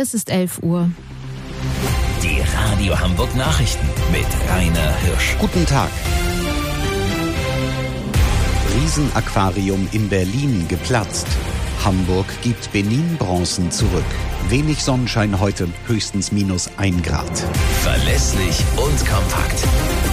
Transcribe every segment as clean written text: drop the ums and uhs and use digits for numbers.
Es ist 11 Uhr. Die Radio Hamburg Nachrichten mit Rainer Hirsch. Guten Tag. Riesenaquarium in Berlin geplatzt. Hamburg gibt Benin-Bronzen zurück. Wenig Sonnenschein heute, höchstens -1 Grad. Verlässlich und kompakt.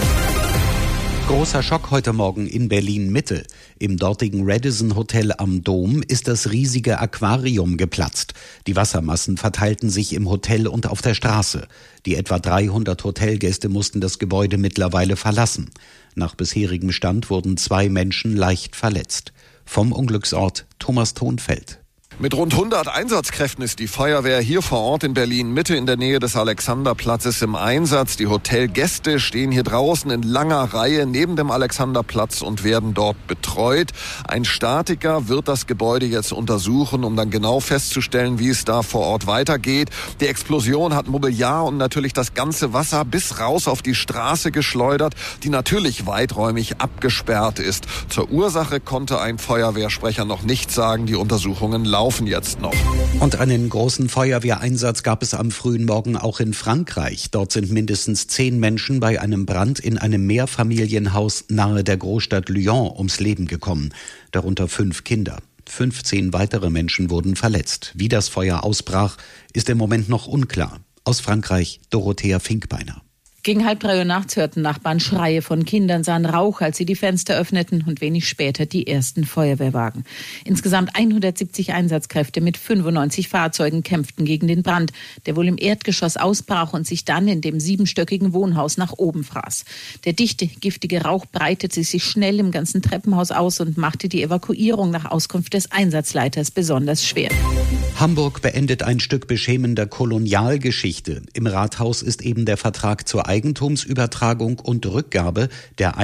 Großer Schock heute Morgen in Berlin-Mitte. Im dortigen Radisson Hotel am Dom ist das riesige Aquarium geplatzt. Die Wassermassen verteilten sich im Hotel und auf der Straße. Die etwa 300 Hotelgäste mussten das Gebäude mittlerweile verlassen. Nach bisherigem Stand wurden 2 Menschen leicht verletzt. Vom Unglücksort Thomas Thonfeld. Mit rund 100 Einsatzkräften ist die Feuerwehr hier vor Ort in Berlin-Mitte in der Nähe des Alexanderplatzes im Einsatz. Die Hotelgäste stehen hier draußen in langer Reihe neben dem Alexanderplatz und werden dort betreut. Ein Statiker wird das Gebäude jetzt untersuchen, um dann genau festzustellen, wie es da vor Ort weitergeht. Die Explosion hat Mobiliar und natürlich das ganze Wasser bis raus auf die Straße geschleudert, die natürlich weiträumig abgesperrt ist. Zur Ursache konnte ein Feuerwehrsprecher noch nichts sagen. Die Untersuchungen laufen jetzt noch. Und einen großen Feuerwehreinsatz gab es am frühen Morgen auch in Frankreich. Dort sind mindestens 10 Menschen bei einem Brand in einem Mehrfamilienhaus nahe der Großstadt Lyon ums Leben gekommen, darunter 5 Kinder. 15 weitere Menschen wurden verletzt. Wie das Feuer ausbrach, ist im Moment noch unklar. Aus Frankreich Dorothea Finkbeiner. Gegen 2:30 Uhr nachts hörten Nachbarn Schreie von Kindern, sahen Rauch, als sie die Fenster öffneten und wenig später die ersten Feuerwehrwagen. Insgesamt 170 Einsatzkräfte mit 95 Fahrzeugen kämpften gegen den Brand, der wohl im Erdgeschoss ausbrach und sich dann in dem 7-stöckigen Wohnhaus nach oben fraß. Der dichte, giftige Rauch breitete sich schnell im ganzen Treppenhaus aus und machte die Evakuierung nach Auskunft des Einsatzleiters besonders schwer. Hamburg beendet ein Stück beschämender Kolonialgeschichte. Im Rathaus ist eben der Vertrag zur Eigentumsübertragung und Rückgabe der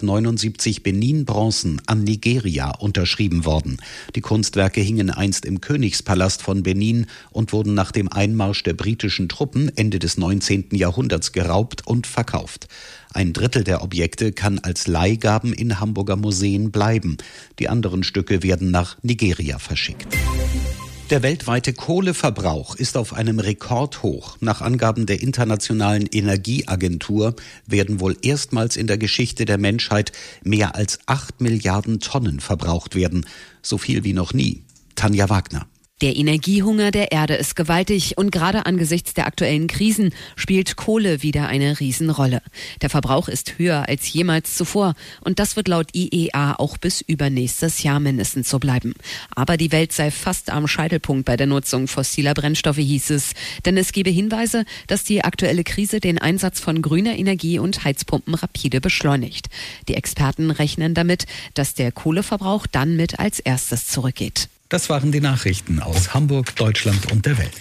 179 Benin-Bronzen an Nigeria unterschrieben worden. Die Kunstwerke hingen einst im Königspalast von Benin und wurden nach dem Einmarsch der britischen Truppen Ende des 19. Jahrhunderts geraubt und verkauft. 1/3 der Objekte kann als Leihgaben in Hamburger Museen bleiben. Die anderen Stücke werden nach Nigeria verschickt. Der weltweite Kohleverbrauch ist auf einem Rekordhoch. Nach Angaben der Internationalen Energieagentur werden wohl erstmals in der Geschichte der Menschheit mehr als 8 Milliarden Tonnen verbraucht werden. So viel wie noch nie. Tanja Wagner. Der Energiehunger der Erde ist gewaltig und gerade angesichts der aktuellen Krisen spielt Kohle wieder eine Riesenrolle. Der Verbrauch ist höher als jemals zuvor und das wird laut IEA auch bis übernächstes Jahr mindestens so bleiben. Aber die Welt sei fast am Scheitelpunkt bei der Nutzung fossiler Brennstoffe, hieß es. Denn es gebe Hinweise, dass die aktuelle Krise den Einsatz von grüner Energie und Heizpumpen rapide beschleunigt. Die Experten rechnen damit, dass der Kohleverbrauch dann mit als erstes zurückgeht. Das waren die Nachrichten aus Hamburg, Deutschland und der Welt.